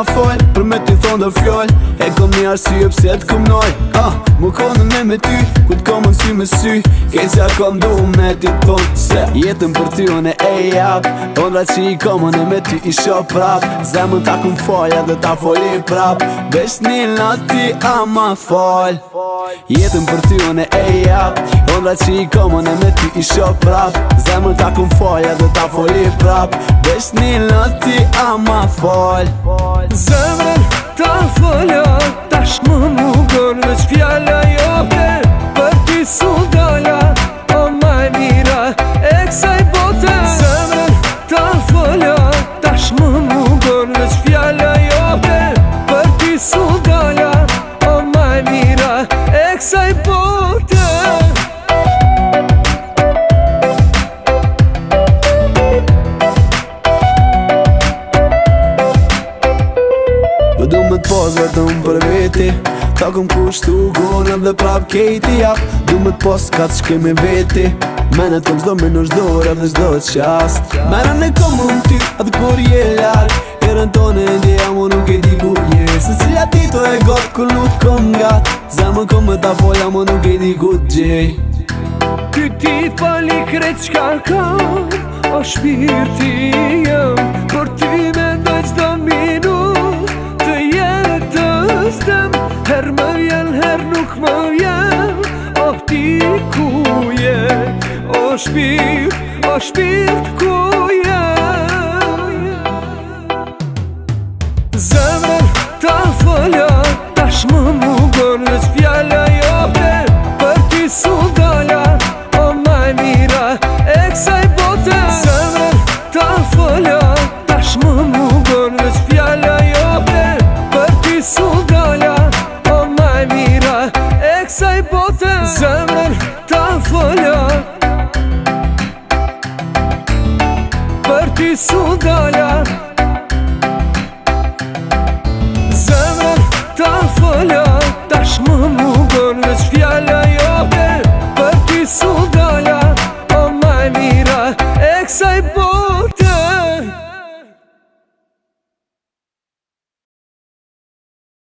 ma fol për me t'i thonë dhe fjoll. E kom një arsye pse t'kom noj Mu konën e me ty, ku t'komën sy me sy. Kejtësja kom du me t'i thonë se jetën për ty unë e jap. Ondra që i komën e me ty i shop prap. Zemën ta kum folja dhe ta foli prap. Vesh një nati ama fol. Jetën për ty unë e jap. Ondra që i komën e me ty i shop prap. Zemën ta kum folja dhe ta foli prap. Vesh një nati ama fol. Zemrën ta folja, tash më mungon veç fjalla jote. Për ti su dala, o maj mira e kësaj bote. Zemrën ta folja, tash më mungon veç fjalla jote. Për ti su dala, o maj mira e kësaj bote. Du me t'pos vetëm për veti. Ta kom kushtu gona dhe prap kejti jap. Du me t'pos ka t'shkemi veti. Menet kom zdo me në shdore dhe zdo t'qast. Merën e kom më ty atë kur je larg. Herën tonë e ndjeja mu nuk e di ku je. Se cila ti to e got kur nuk kom gat. Zemën kom me ta folja mu nuk e di ku t'gjej. Ty ti fali krejt qka kam, o shpirti jëm. Por ty me ndoj qdo minut të jetës tem. Her më vjen, her nuk më vjen. O ti ku je, o shpirt ku je. Zemrën ta folja, tash më mungon veç fjalla jote. Për ti su dala, o maj mira e kësaj bote. Zemrën ta folja, tash më mungon veç fjalla jote. Për ti su dala, o maj mira e kësaj bote. Zemrën ta folja, për ti su dala. Zemrën ta folja, tash më mungon veç fjalla jote. Për ti su dala, o maj mira e kësaj bote.